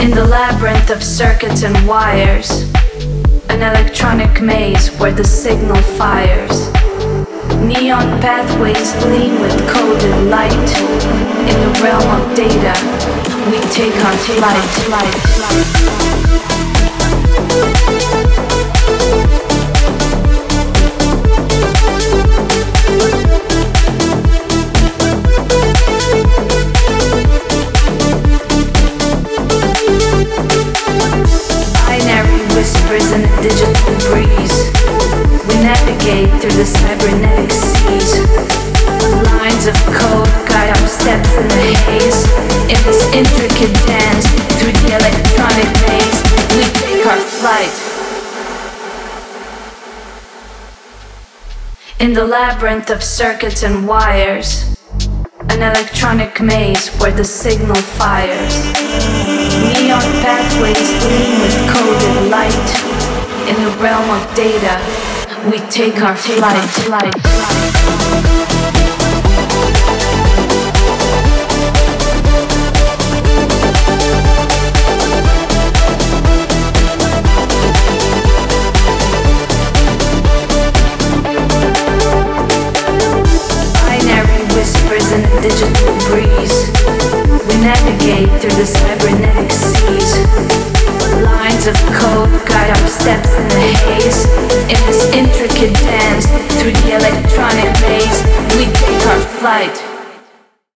In the labyrinth of circuits and wires, an electronic maze where the signal fires. Neon pathways gleam with coded light. In the realm of data, we take our flight. Whispers in a digital breeze. We navigate through the cybernetic seas. Lines of code guide our steps in the haze. In this intricate dance through the electronic maze, we take our flight. In the labyrinth of circuits and wires, an electronic maze where the signal fires. Neon pathways gleam with coded light. In the realm of data, we take our flight. Whispers in a digital breeze. We navigate through the cybernetic seas. Lines of code guide our steps in the haze. In this intricate dance through the electronic maze, we take our flight.